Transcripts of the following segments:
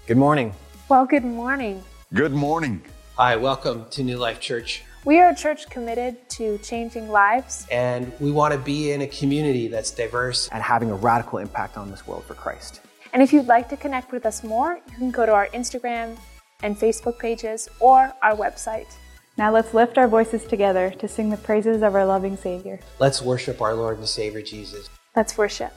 Good morning. Well, good morning. Good morning. Hi, welcome to New Life Church. We are a church committed to changing lives. And we want to be in a community that's diverse And having a radical impact on this world for Christ. And if you'd like to connect with us more, you can go to our Instagram and Facebook pages or our website. Now let's lift our voices together to sing the praises of our loving Savior. Let's worship our Lord and Savior Jesus. Let's worship.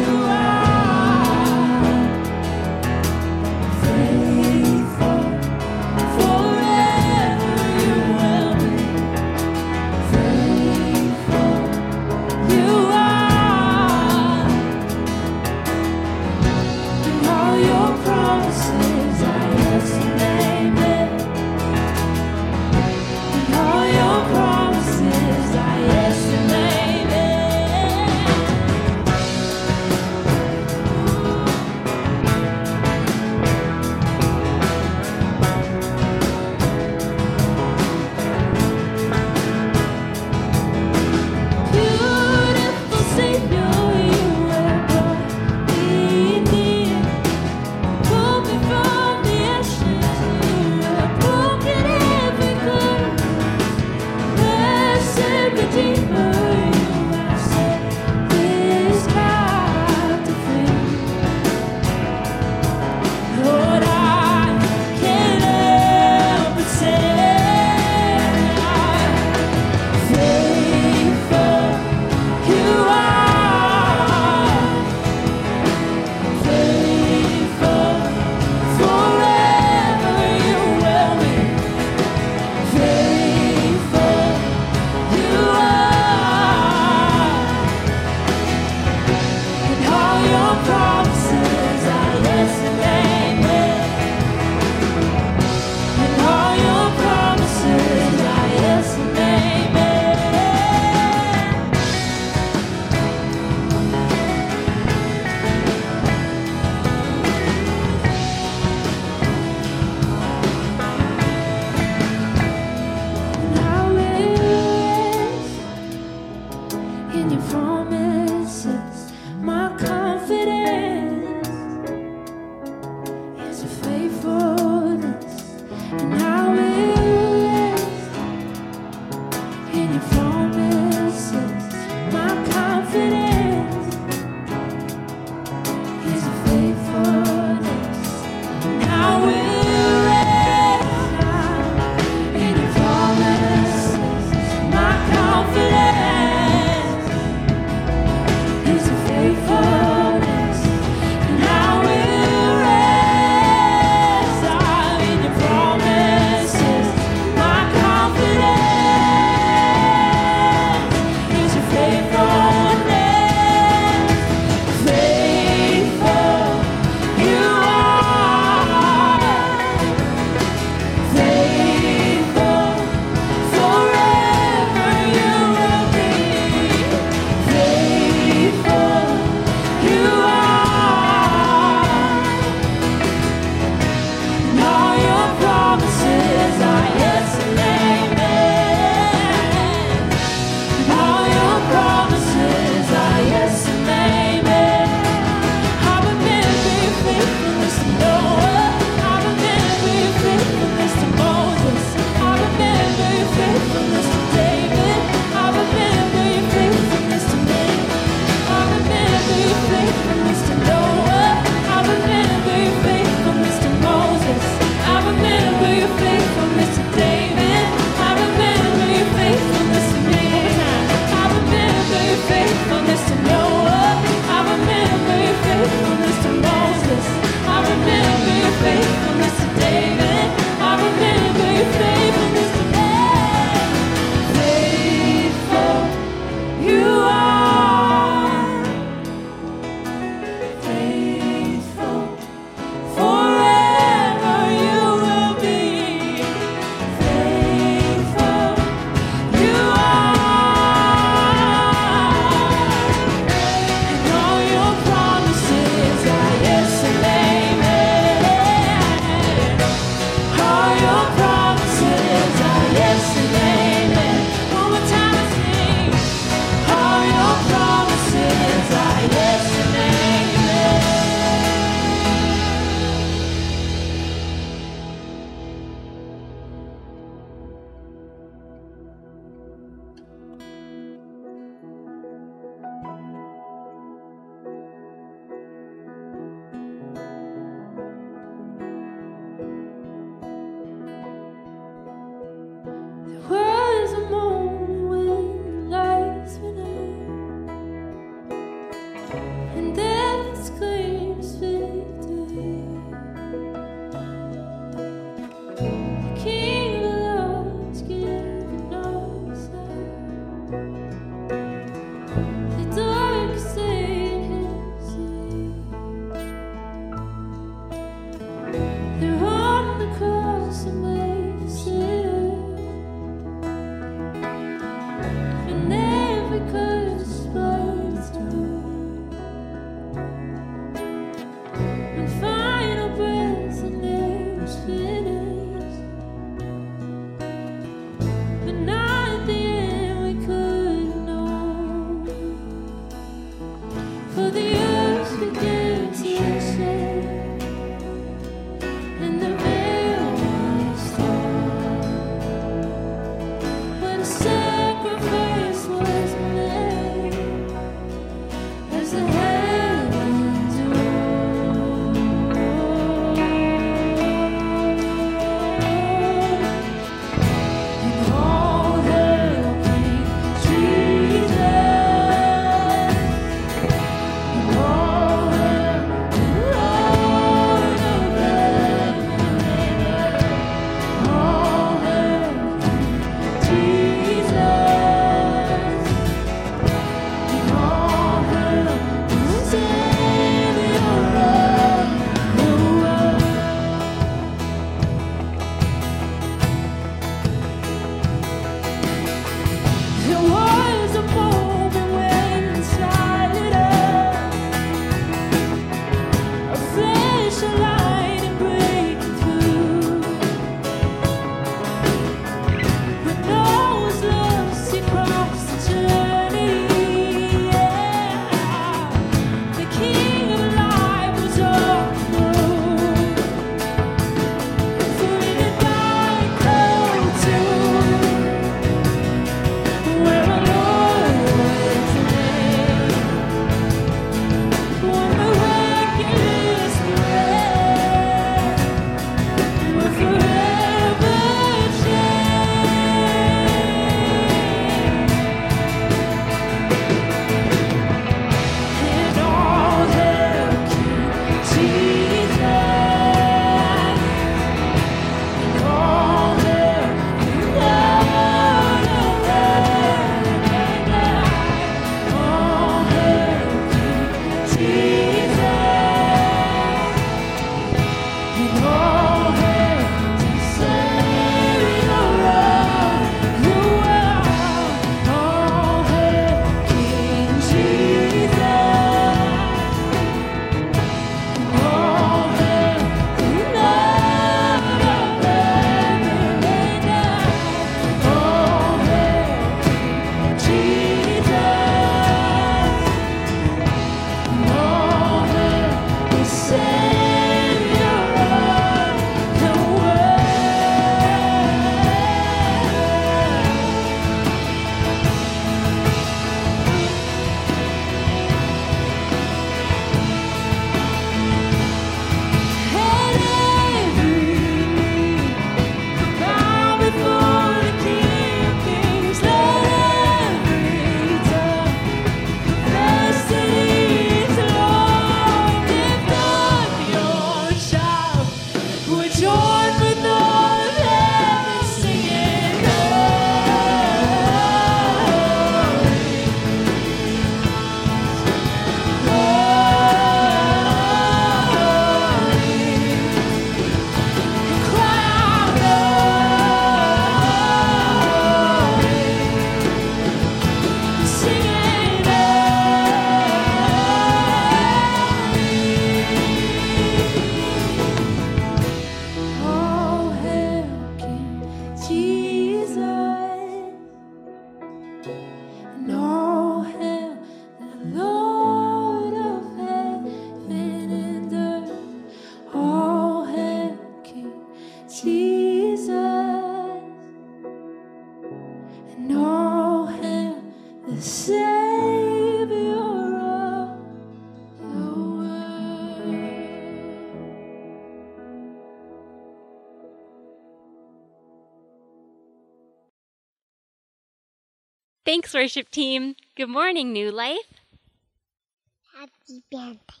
Thanks, worship team. Good morning, New Life. Happy Valentine's Day.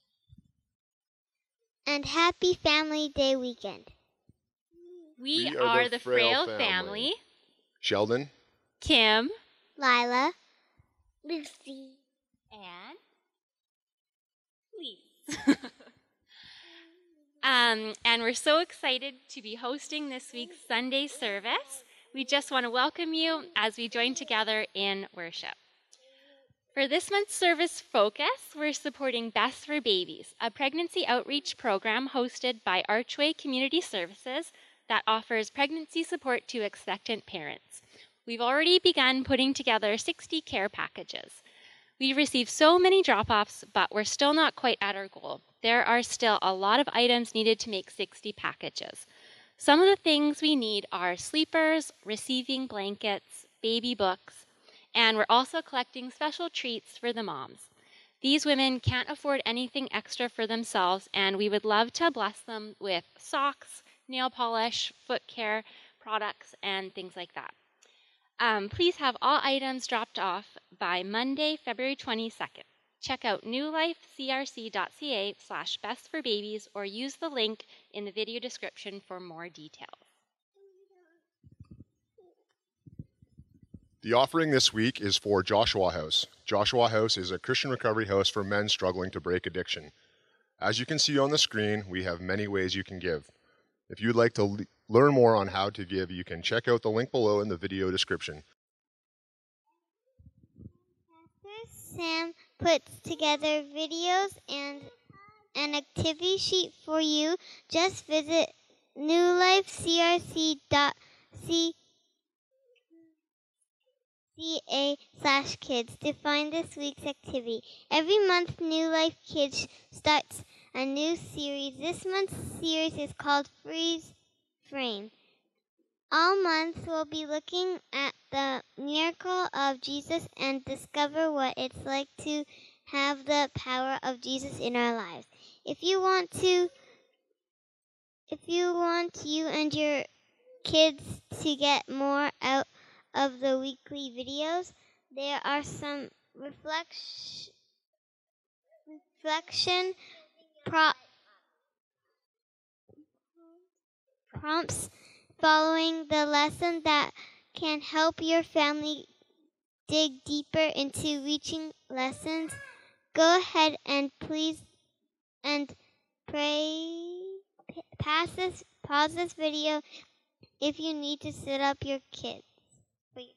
And happy Family Day weekend. We are the Frail family. Sheldon. Kim. Lila. Lucy. And Lise. And we're so excited to be hosting this week's Sunday service. We just want to welcome you as we join together in worship. For this month's service focus, we're supporting Best for Babies, a pregnancy outreach program hosted by Archway Community Services that offers pregnancy support to expectant parents. We've already begun putting together 60 care packages. We received so many drop-offs, but we're still not quite at our goal. There are still a lot of items needed to make 60 packages. Some of the things we need are sleepers, receiving blankets, baby books, and we're also collecting special treats for the moms. These women can't afford anything extra for themselves, and we would love to bless them with socks, nail polish, foot care products, and things like that. Please have all items dropped off by Monday, February 22nd. Check out newlifecrc.ca/bestforbabies or use the link in the video description for more details. The offering this week is for Joshua House. Joshua House is a Christian recovery house for men struggling to break addiction. As you can see on the screen, we have many ways you can give. If you'd like to learn more on how to give, you can check out the link below in the video description. Pastor Sam puts together videos and an activity sheet for you. Just visit newlifecrc.ca/kids to find this week's activity. Every month, New Life Kids starts a new series. This month's series is called Freeze Frame. All month, we'll be looking at the miracle of Jesus and discover what it's like to have the power of Jesus in our lives. If you want you and your kids to get more out of the weekly videos, there are some reflection prompts following the lesson that can help your family dig deeper into reaching lessons. Go ahead and pause this video if you need to set up your kids. For your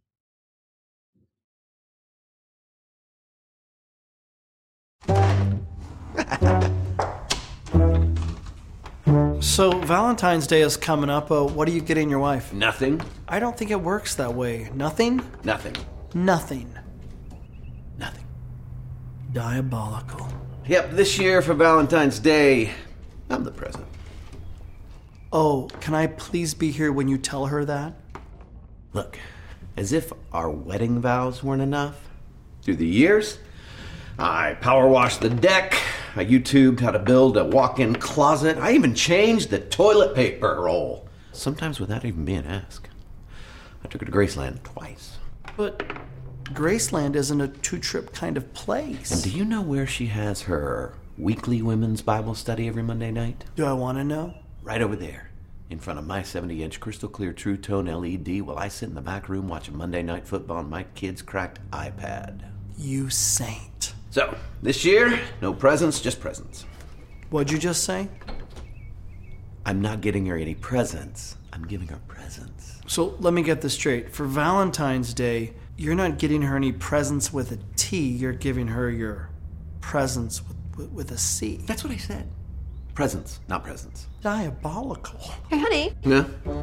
kids. So Valentine's Day is coming up. What are you getting your wife? Nothing. I don't think it works that way. Nothing? Nothing. Nothing. Nothing. Diabolical. Yep, this year for Valentine's Day, I'm the present. Oh, can I please be here when you tell her that? Look, as if our wedding vows weren't enough. Through the years, I power washed the deck, I YouTubed how to build a walk-in closet, I even changed the toilet paper roll. Sometimes without even being asked. I took her to Graceland twice. But Graceland isn't a two-trip kind of place. And do you know where she has her weekly women's Bible study every Monday night? Do I want to know? Right over there, in front of my 70-inch crystal clear True Tone LED, while I sit in the back room watching Monday Night Football on my kid's cracked iPad. You saint. So, this year, no presents, just presents. What'd you just say? I'm not getting her any presents. I'm giving her presents. So let me get this straight. For Valentine's Day, you're not getting her any presents with a T. You're giving her your presents with a C. That's what I said. Presents, not presents. Diabolical. Hey, honey. Yeah?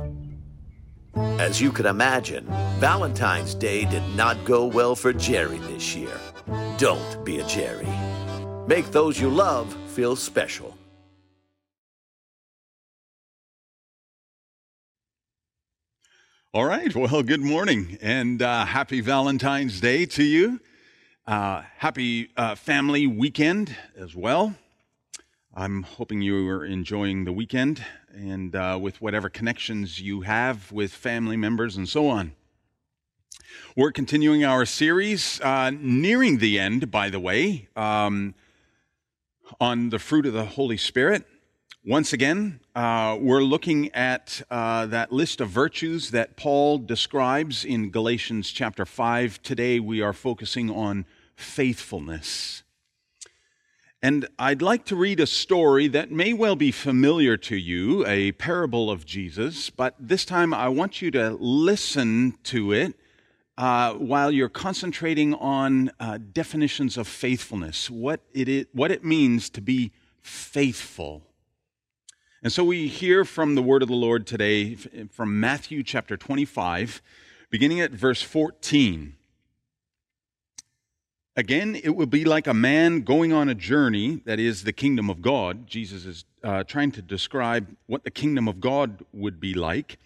As you can imagine, Valentine's Day did not go well for Jerry this year. Don't be a Jerry. Make those you love feel special. All right. Well, good morning and happy Valentine's Day to you. Happy family weekend as well. I'm hoping you are enjoying the weekend and with whatever connections you have with family members and so on. We're continuing our series, nearing the end, by the way, on the fruit of the Holy Spirit. Once again, we're looking at that list of virtues that Paul describes in Galatians chapter 5. Today we are focusing on faithfulness. And I'd like to read a story that may well be familiar to you, a parable of Jesus, but this time I want you to listen to it while you're concentrating on definitions of faithfulness, what it means to be faithful. And so we hear from the word of the Lord today from Matthew chapter 25, beginning at verse 14. Again, it will be like a man going on a journey, that is the kingdom of God. Jesus is trying to describe what the kingdom of God would be like.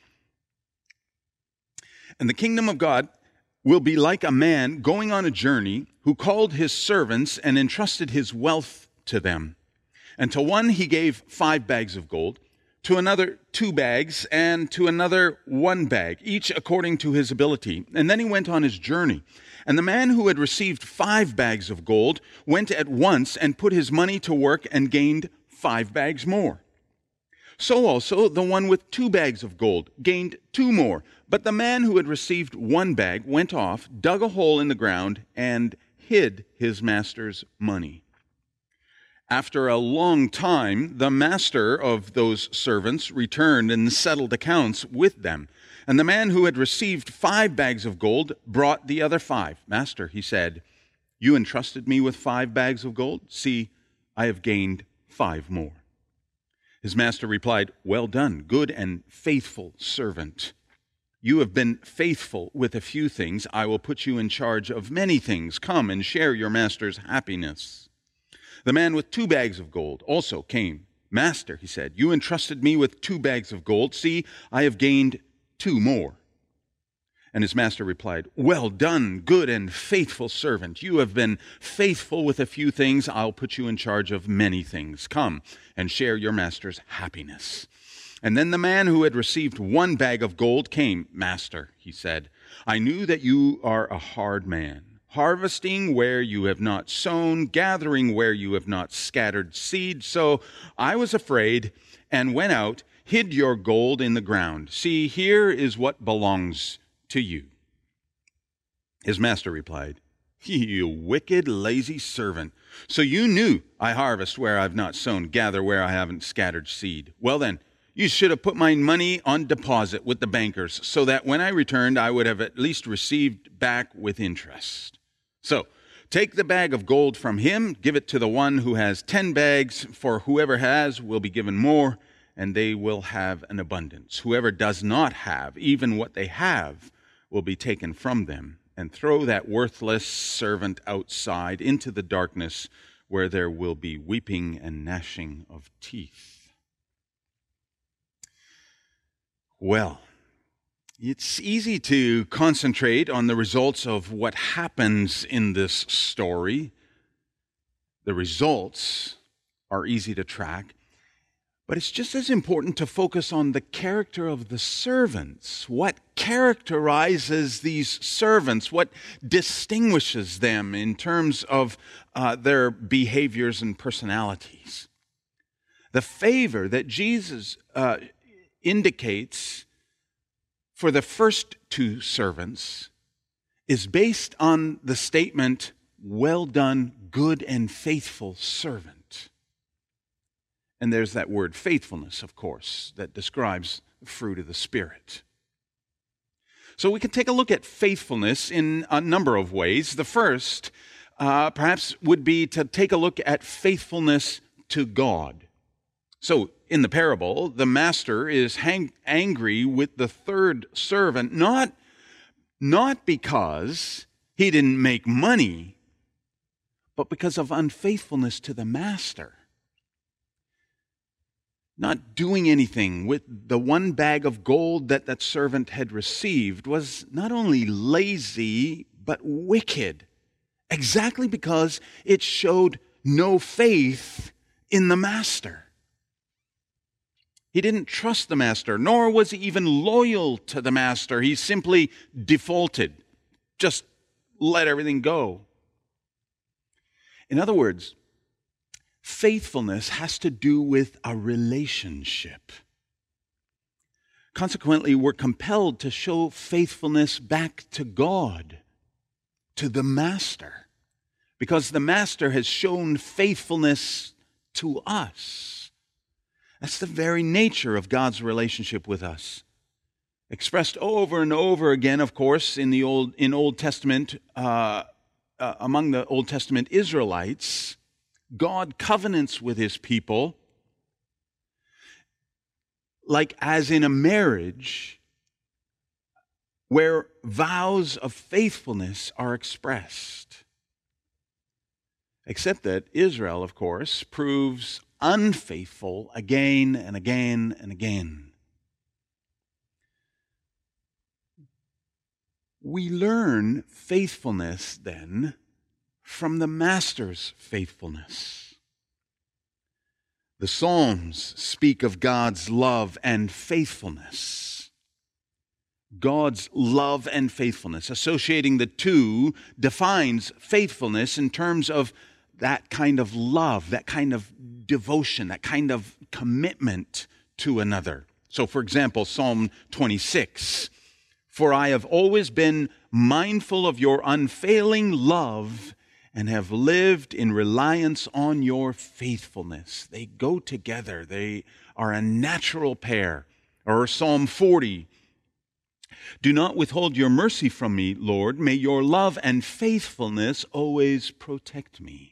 And the kingdom of God will be like a man going on a journey who called his servants and entrusted his wealth to them. And to one he gave 5 bags of gold, to another 2 bags, and to another 1 bag, each according to his ability. And then he went on his journey. And the man who had received 5 bags of gold went at once and put his money to work and gained 5 bags more. So also the one with 2 bags of gold gained 2 more. But the man who had received 1 bag went off, dug a hole in the ground, and hid his master's money. After a long time, the master of those servants returned and settled accounts with them. And the man who had received 5 bags of gold brought the other 5. Master, he said, you entrusted me with 5 bags of gold. See, I have gained 5 more. His master replied, well done, good and faithful servant. You have been faithful with a few things. I will put you in charge of many things. Come and share your master's happiness. The man with 2 bags of gold also came. Master, he said, you entrusted me with 2 bags of gold. See, I have gained 2 more. And his master replied, well done, good and faithful servant. You have been faithful with a few things. I'll put you in charge of many things. Come and share your master's happiness. And then the man who had received 1 bag of gold came. Master, he said, I knew that you are a hard man, harvesting where you have not sown, gathering where you have not scattered seed. So I was afraid and went out, hid your gold in the ground. See, here is what belongs to you. His master replied, you wicked, lazy servant. So you knew I harvest where I've not sown, gather where I haven't scattered seed. Well then, you should have put my money on deposit with the bankers, so that when I returned, I would have at least received back with interest. So, take the bag of gold from him, give it to the one who has 10 bags, for whoever has will be given more, and they will have an abundance. Whoever does not have, even what they have, will be taken from them. And throw that worthless servant outside into the darkness, where there will be weeping and gnashing of teeth. Well, it's easy to concentrate on the results of what happens in this story. The results are easy to track, but it's just as important to focus on the character of the servants. What characterizes these servants? What distinguishes them in terms of their behaviors and personalities? The favor that Jesus indicates for the first 2 servants is based on the statement, well done, good and faithful servant. And there's that word faithfulness, of course, that describes the fruit of the Spirit. So we can take a look at faithfulness in a number of ways. The first, perhaps, would be to take a look at faithfulness to God. So, in the parable, the master is angry with the 3rd servant, not because he didn't make money, but because of unfaithfulness to the master. Not doing anything with the 1 bag of gold that servant had received was not only lazy, but wicked, exactly because it showed no faith in the master. He didn't trust the master, nor was he even loyal to the master. He simply defaulted, just let everything go. In other words, faithfulness has to do with a relationship. Consequently, we're compelled to show faithfulness back to God, to the Master, because the Master has shown faithfulness to us. That's the very nature of God's relationship with us. Expressed over and over again, of course, in the Old Testament, among the Old Testament Israelites, God covenants with his people, like as in a marriage, where vows of faithfulness are expressed. Except that Israel, of course, proves unfaithful again and again and again. We learn faithfulness, then, from the Master's faithfulness. The Psalms speak of God's love and faithfulness. God's love and faithfulness, associating the two, defines faithfulness in terms of that kind of love, that kind of devotion, that kind of commitment to another. So, for example, Psalm 26, "For I have always been mindful of your unfailing love and have lived in reliance on your faithfulness." They go together. They are a natural pair. Or Psalm 40, "Do not withhold your mercy from me, Lord. May your love and faithfulness always protect me."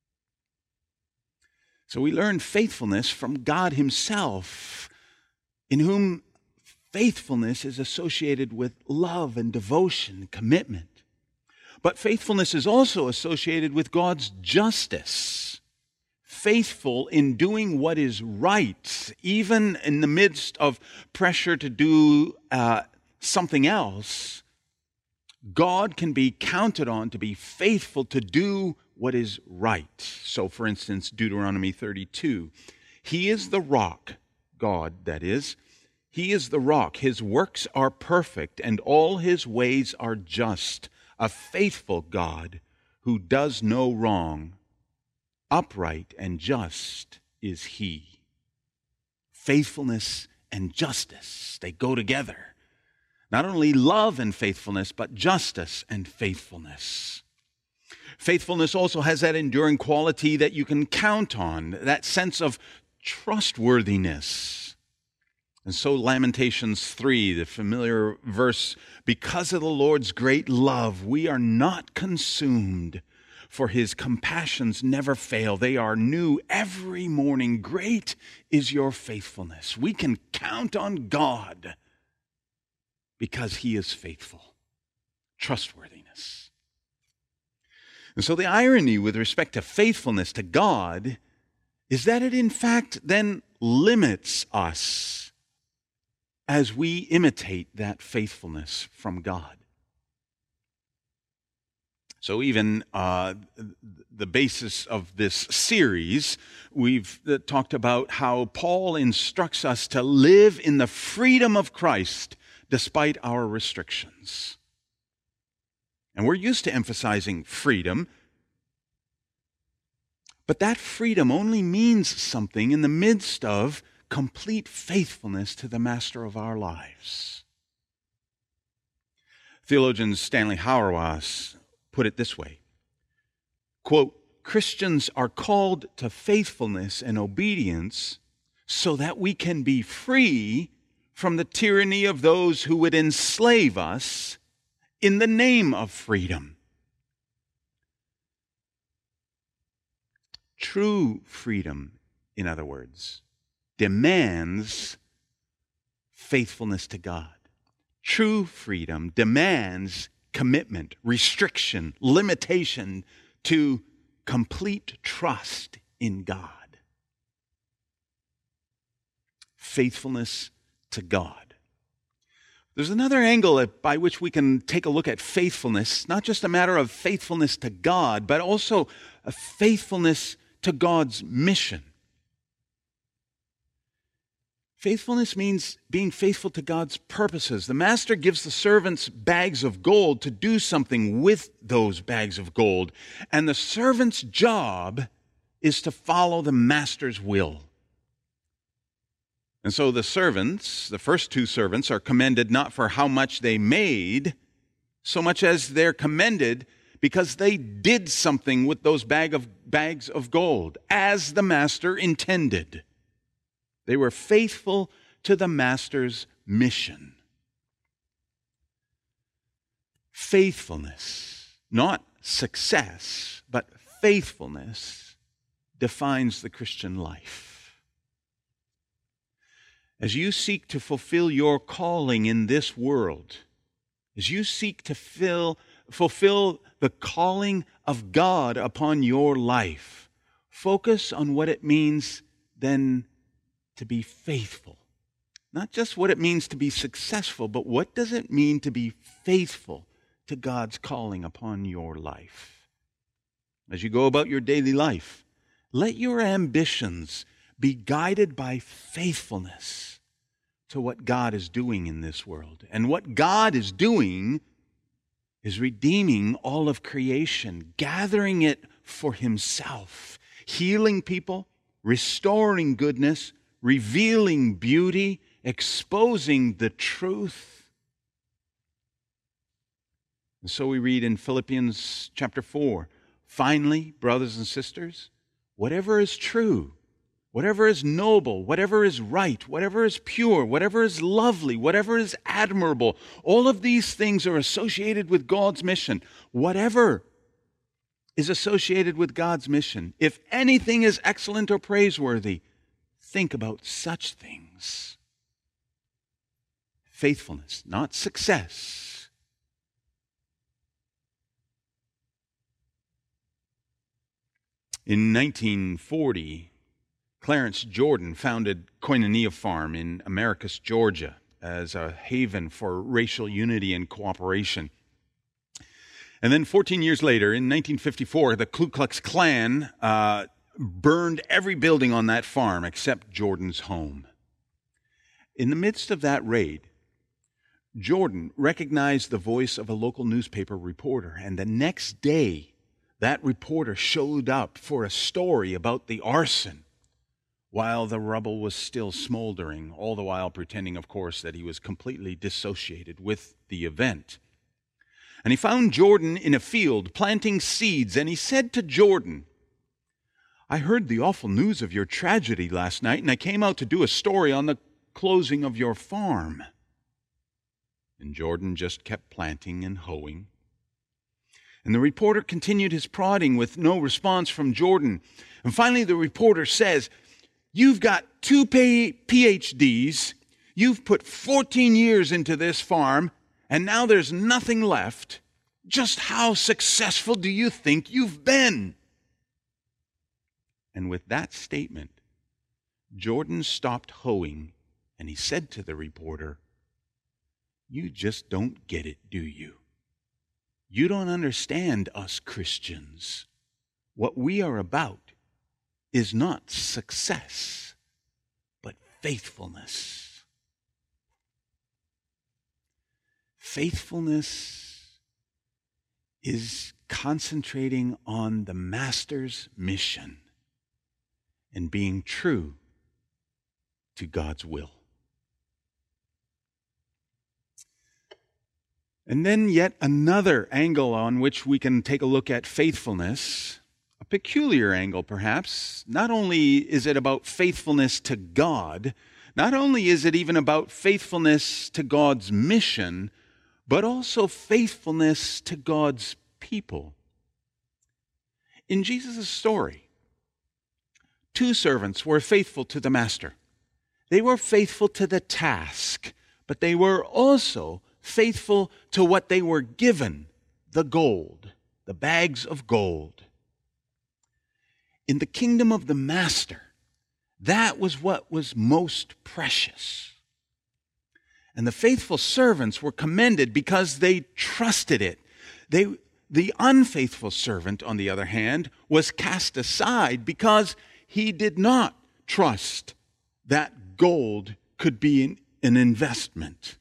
So we learn faithfulness from God himself, in whom faithfulness is associated with love and devotion, commitment. But faithfulness is also associated with God's justice. Faithful in doing what is right, even in the midst of pressure to do something else. God can be counted on to be faithful to do what is right. So, for instance, Deuteronomy 32. "He is the rock," God, that is. "He is the rock. His works are perfect, and all his ways are just. A faithful God who does no wrong. Upright and just is he." Faithfulness and justice, they go together. Not only love and faithfulness, but justice and faithfulness. Faithfulness also has that enduring quality that you can count on, that sense of trustworthiness. And so Lamentations 3, the familiar verse, "Because of the Lord's great love, we are not consumed, for his compassions never fail. They are new every morning. Great is your faithfulness." We can count on God because he is faithful. Trustworthiness. And so the irony with respect to faithfulness to God is that it in fact then limits us as we imitate that faithfulness from God. So even the basis of this series, we've talked about how Paul instructs us to live in the freedom of Christ despite our restrictions. And we're used to emphasizing freedom, but that freedom only means something in the midst of complete faithfulness to the Master of our lives. Theologian Stanley Hauerwas put it this way, quote, "Christians are called to faithfulness and obedience so that we can be free from the tyranny of those who would enslave us in the name of freedom." True freedom, in other words, demands faithfulness to God. True freedom demands commitment, restriction, limitation to complete trust in God. Faithfulness to God. There's another angle by which we can take a look at faithfulness, not just a matter of faithfulness to God, but also a faithfulness to God's mission. Faithfulness means being faithful to God's purposes. The master gives the servants bags of gold to do something with those bags of gold. And the servant's job is to follow the master's will. And so the servants, the first two servants, are commended not for how much they made, so much as they're commended because they did something with those bags of gold, as the master intended. They were faithful to the master's mission. Faithfulness, not success, but faithfulness defines the Christian life. As you seek to fulfill your calling in this world, as you seek to fulfill the calling of God upon your life, focus on what it means then to be faithful. Not just what it means to be successful, but what does it mean to be faithful to God's calling upon your life? As you go about your daily life, let your ambitions be guided by faithfulness to what God is doing in this world. And what God is doing is redeeming all of creation, gathering it for Himself, healing people, restoring goodness, revealing beauty, exposing the truth. And so we read in Philippians chapter 4, finally, brothers and sisters, whatever is true, whatever is noble, whatever is right, whatever is pure, whatever is lovely, whatever is admirable, all of these things are associated with God's mission. Whatever is associated with God's mission, if anything is excellent or praiseworthy, think about such things. Faithfulness, not success. In 1940, Clarence Jordan founded Koinonia Farm in Americus, Georgia, as a haven for racial unity and cooperation. And then 14 years later, in 1954, the Ku Klux Klan burned every building on that farm except Jordan's home. In the midst of that raid, Jordan recognized the voice of a local newspaper reporter, and the next day, that reporter showed up for a story about the arson while the rubble was still smoldering, all the while pretending, of course, that he was completely dissociated with the event. And he found Jordan in a field planting seeds, and he said to Jordan, I heard the awful news of your tragedy last night, and I came out to do a story on the closing of your farm. And Jordan just kept planting and hoeing. And the reporter continued his prodding with no response from Jordan. And finally the reporter says, you've got 2 PhDs, you've put 14 years into this farm, and now there's nothing left. Just how successful do you think you've been? And with that statement, Jordan stopped hoeing, and he said to the reporter, you just don't get it, do you? You don't understand us Christians. What we are about is not success, but faithfulness. Faithfulness is concentrating on the Master's mission and being true to God's will. And then yet another angle on which we can take a look at faithfulness, a peculiar angle perhaps. Not only is it about faithfulness to God, not only is it even about faithfulness to God's mission, but also faithfulness to God's people. In Jesus' story, 2 servants were faithful to the master. They were faithful to the task, but they were also faithful to what they were given, the gold, the bags of gold. In the kingdom of the master, that was what was most precious. And the faithful servants were commended because they trusted it. The unfaithful servant, on the other hand, was cast aside because he did not trust that gold could be an investment?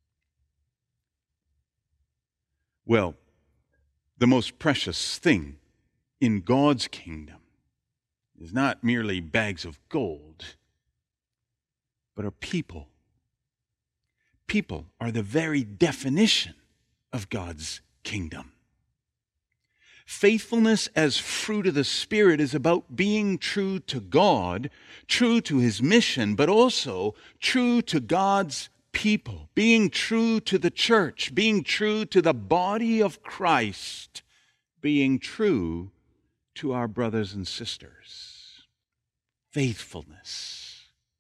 Well, the most precious thing in God's kingdom is not merely bags of gold, but are people. People are the very definition of God's kingdom. Faithfulness as fruit of the Spirit is about being true to God, true to His mission, but also true to God's people, being true to the church, being true to the body of Christ, being true to our brothers and sisters. Faithfulness.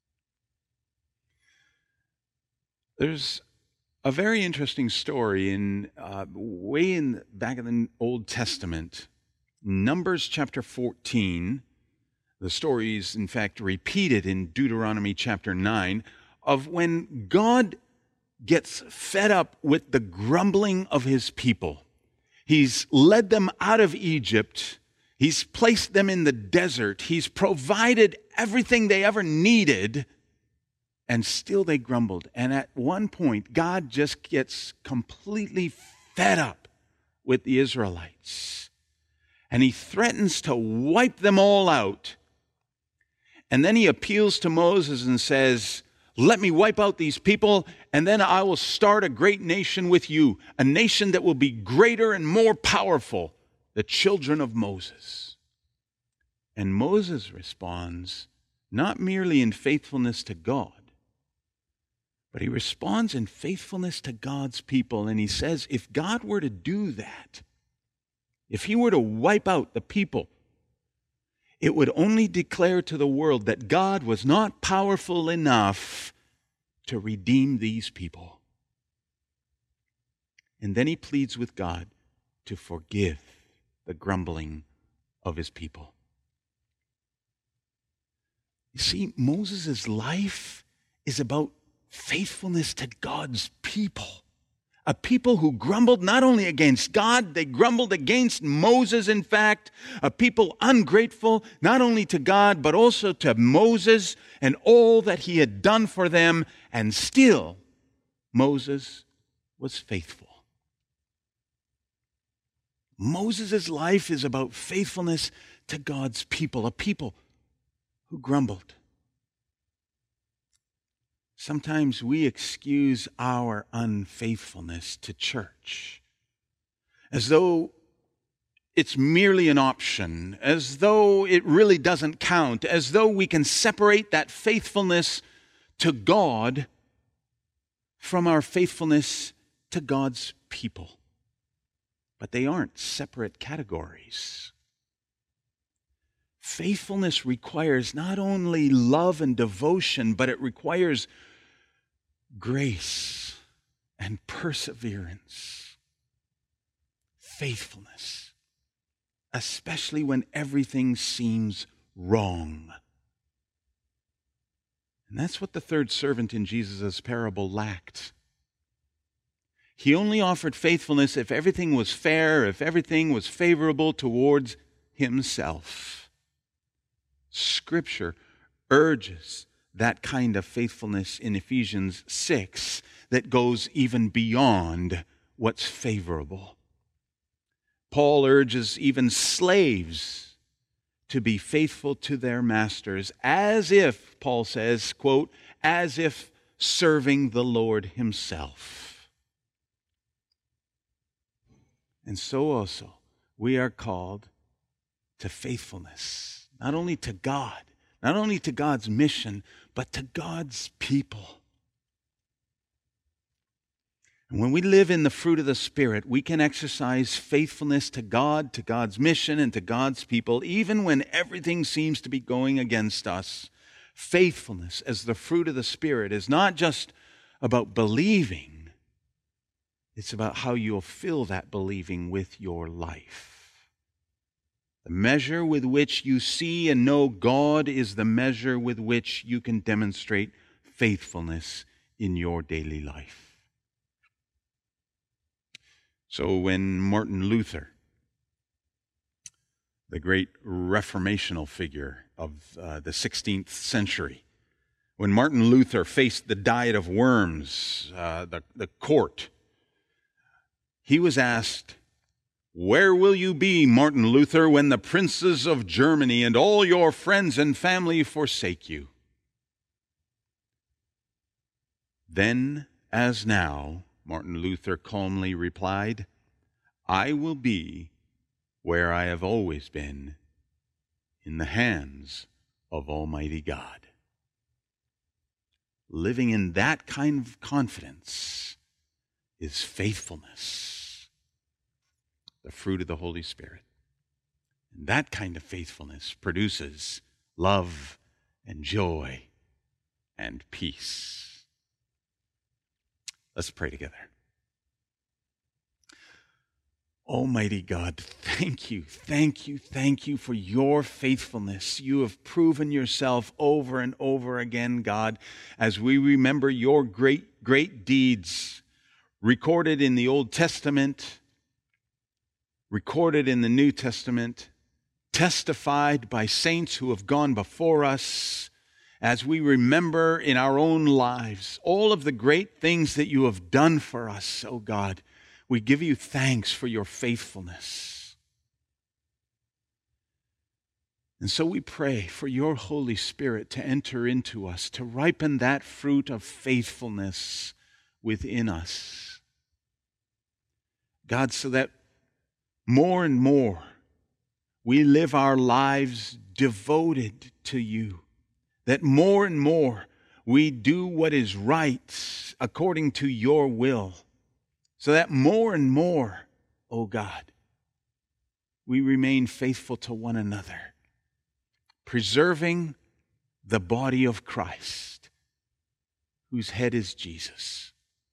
There's a very interesting story back in the Old Testament, Numbers chapter 14. The story is, in fact, repeated in Deuteronomy chapter 9, of when God gets fed up with the grumbling of His people. He's led them out of Egypt. He's placed them in the desert. He's provided everything they ever needed, and still they grumbled. And at one point, God just gets completely fed up with the Israelites. And He threatens to wipe them all out. And then He appeals to Moses and says, "Let me wipe out these people, and then I will start a great nation with you, a nation that will be greater and more powerful, the children of Moses." And Moses responds, not merely in faithfulness to God, but he responds in faithfulness to God's people. And he says, if God were to do that, if He were to wipe out the people, it would only declare to the world that God was not powerful enough to redeem these people. And then he pleads with God to forgive the grumbling of His people. You see, Moses' life is about faithfulness to God's people. A people who grumbled not only against God, they grumbled against Moses, in fact. A people ungrateful not only to God, but also to Moses and all that he had done for them. And still, Moses was faithful. Moses' life is about faithfulness to God's people, a people who grumbled. Sometimes we excuse our unfaithfulness to church as though it's merely an option, as though it really doesn't count, as though we can separate that faithfulness to God from our faithfulness to God's people. But they aren't separate categories. Faithfulness requires not only love and devotion, but it requires grace and perseverance. Faithfulness, especially when everything seems wrong. And that's what the third servant in Jesus' parable lacked. He only offered faithfulness if everything was fair, if everything was favorable towards himself. Scripture urges that kind of faithfulness in Ephesians 6 that goes even beyond what's favorable. Paul urges even slaves to be faithful to their masters, as if, Paul says, quote, as if serving the Lord Himself. And so also, we are called to faithfulness, not only to God, not only to God's mission, but to God's people. And when we live in the fruit of the Spirit, we can exercise faithfulness to God, to God's mission, and to God's people, even when everything seems to be going against us. Faithfulness as the fruit of the Spirit is not just about believing, it's about how you'll fill that believing with your life. The measure with which you see and know God is the measure with which you can demonstrate faithfulness in your daily life. So when Martin Luther, the great reformational figure of the 16th century, When Martin Luther faced the diet of worms, the court, he was asked, "Where will you be, Martin Luther, when the princes of Germany and all your friends and family forsake you?" Then, as now, Martin Luther calmly replied, "I will be where I have always been, in the hands of Almighty God." Living in that kind of confidence is faithfulness, the fruit of the Holy Spirit. And that kind of faithfulness produces love and joy and peace. Let's pray together. Almighty God, thank you for your faithfulness. You have proven yourself over and over again, God, as we remember your great deeds recorded in the Old Testament, recorded in the New Testament, testified by saints who have gone before us, as we remember in our own lives all of the great things that you have done for us, oh God. We give you thanks for your faithfulness. And so we pray for your Holy Spirit to enter into us, to ripen that fruit of faithfulness within us. God, so that more and more we live our lives devoted to you, that more and more we do what is right according to your will. So that more and more, oh God, we remain faithful to one another, preserving the body of Christ, whose head is Jesus.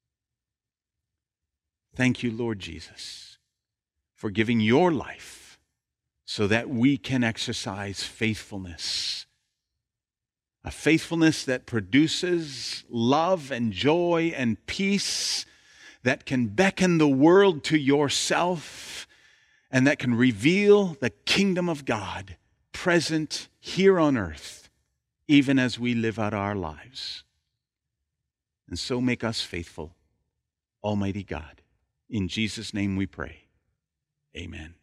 Thank you, Lord Jesus, for giving your life so that we can exercise faithfulness, a faithfulness that produces love and joy and peace, that can beckon the world to yourself, and that can reveal the kingdom of God present here on earth, even as we live out our lives. And so make us faithful, Almighty God. In Jesus' name we pray. Amen.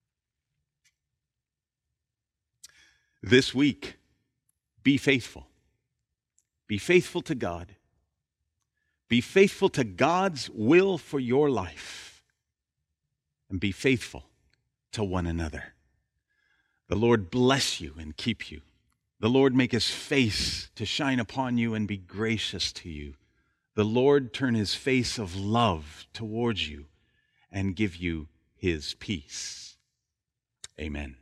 This week, be faithful. Be faithful to God. Be faithful to God's will for your life, and be faithful to one another. The Lord bless you and keep you. The Lord make his face to shine upon you and be gracious to you. The Lord turn his face of love towards you and give you his peace. Amen.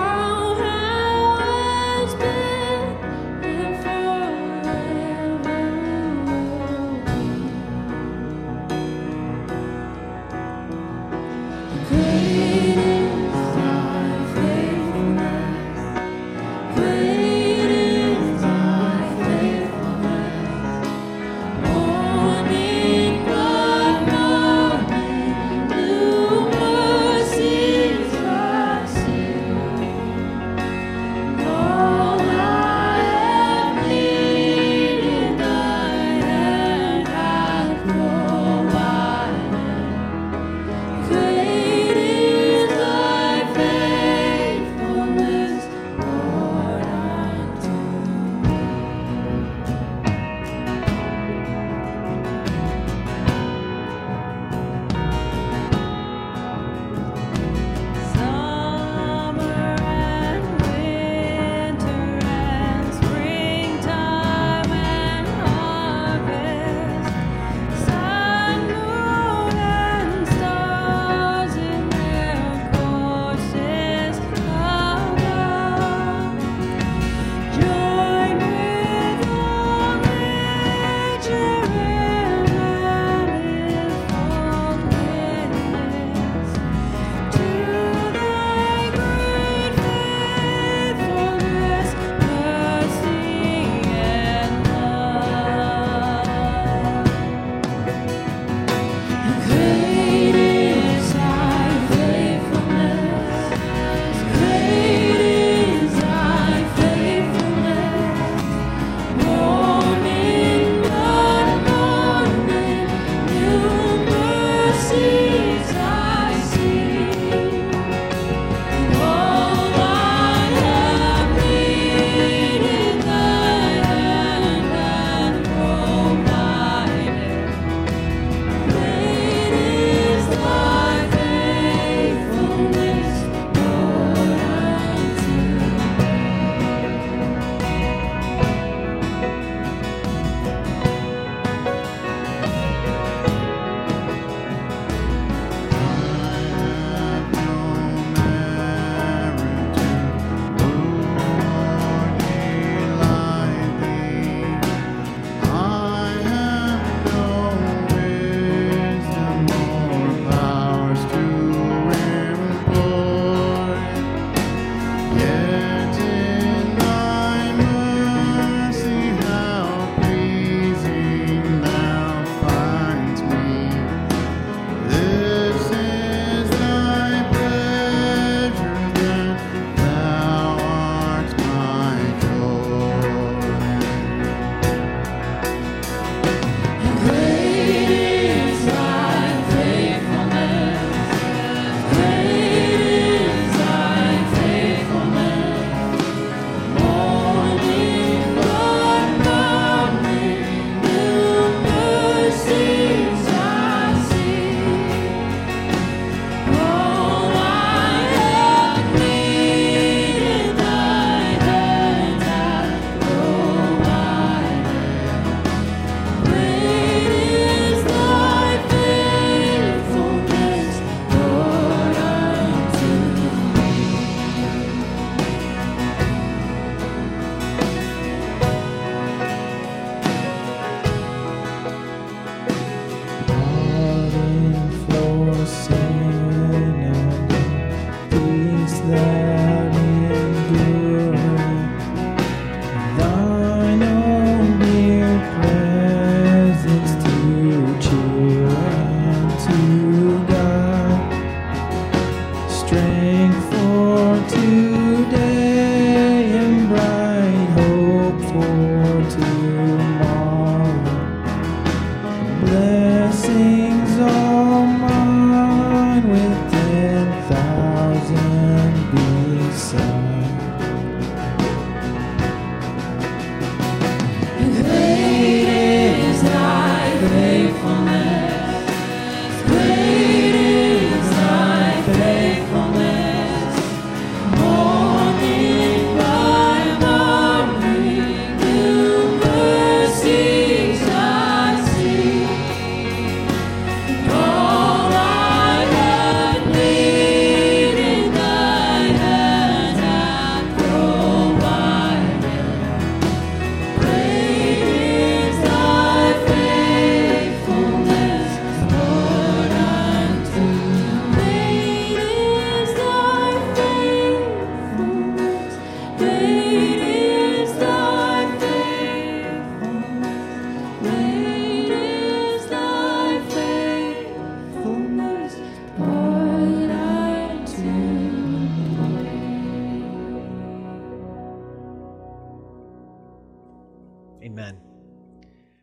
Forever.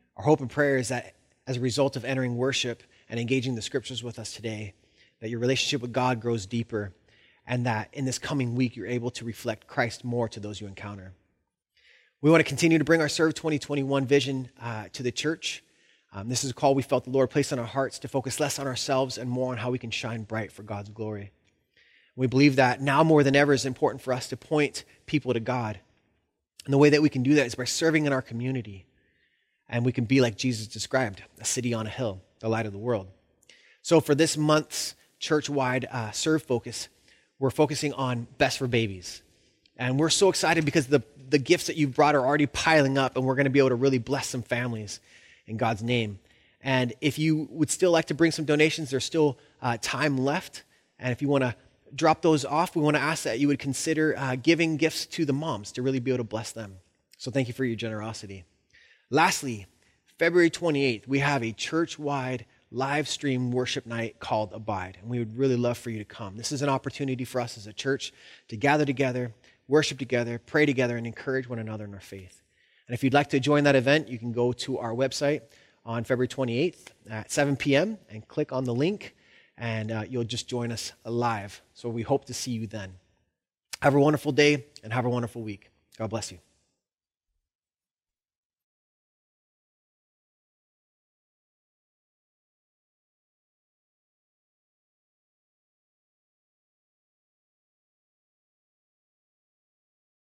Our hope and prayer is that as a result of entering worship and engaging the scriptures with us today, that your relationship with God grows deeper, and that in this coming week, you're able to reflect Christ more to those you encounter. We want to continue to bring our Serve 2021 vision to the church. This is a call we felt the Lord placed on our hearts to focus less on ourselves and more on how we can shine bright for God's glory. We believe that now more than ever is important for us to point people to God. And the way that we can do that is by serving in our community. And we can be like Jesus described, a city on a hill, the light of the world. So for this month's church-wide Serve focus, we're focusing on Best for Babies. And we're so excited because the gifts that you've brought are already piling up, and we're going to be able to really bless some families in God's name. And if you would still like to bring some donations, there's still time left. And if you want to drop those off, we want to ask that you would consider giving gifts to the moms to really be able to bless them. So thank you for your generosity. Lastly, February 28th, we have a church-wide live stream worship night called Abide. And we would really love for you to come. This is an opportunity for us as a church to gather together, worship together, pray together, and encourage one another in our faith. And if you'd like to join that event, you can go to our website on February 28th at 7 p.m. and click on the link, and you'll just join us live. So we hope to see you then. Have a wonderful day and have a wonderful week. God bless you.